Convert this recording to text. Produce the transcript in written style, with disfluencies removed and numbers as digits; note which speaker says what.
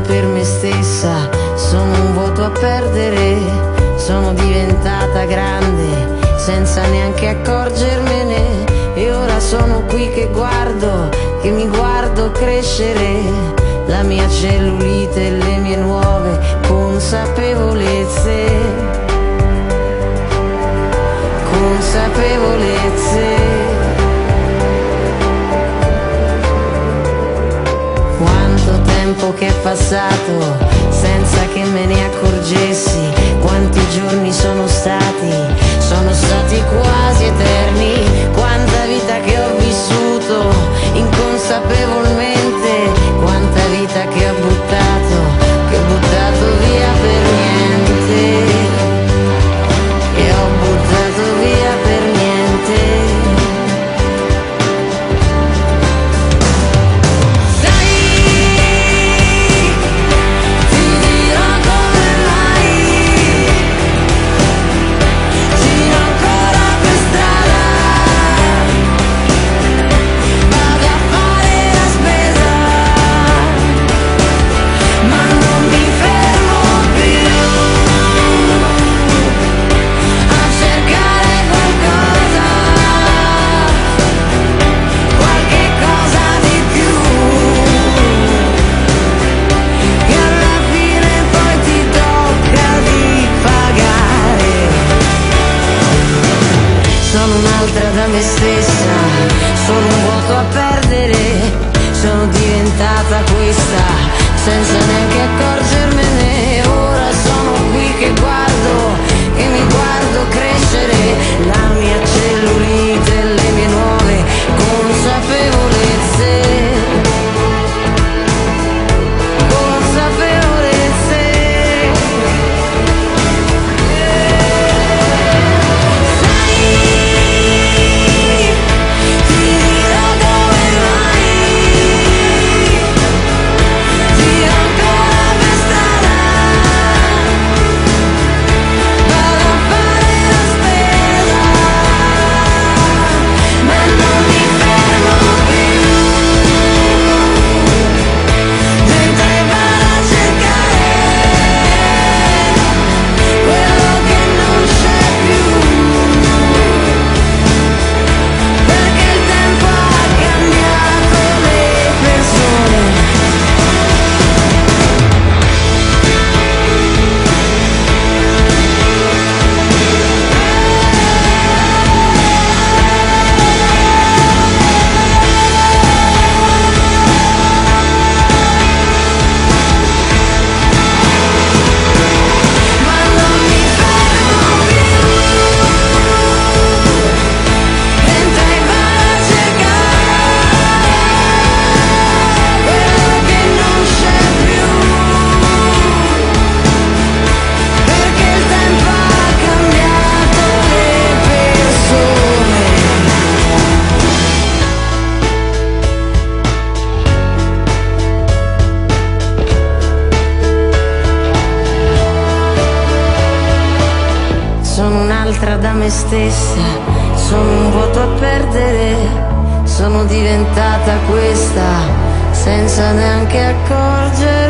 Speaker 1: per me stessa, sono un voto a perdere, sono diventata grande senza neanche accorgermene, e ora sono qui che guardo, che mi guardo crescere, la mia cellulite e le mie nuove consapevolezze, consapevolezze. Quanto tempo che è passato senza che me ne accorgessi, quanti giorni sono stati quasi eterni, quanta vita che ho vissuto inconsapevolmente, quanta vita che ho buttato via per niente, e ho buttato via per niente. Sono un'altra da me stessa, sono un vuoto a perdere, sono diventata questa senza neanche accorgermene, ora sono qui che guardo, che mi guardo crescere, la mia cellulite e le mie nuove consapevolezze, consapevolezze. Da me stessa, sono un vuoto a perdere, sono diventata questa senza neanche accorgermi.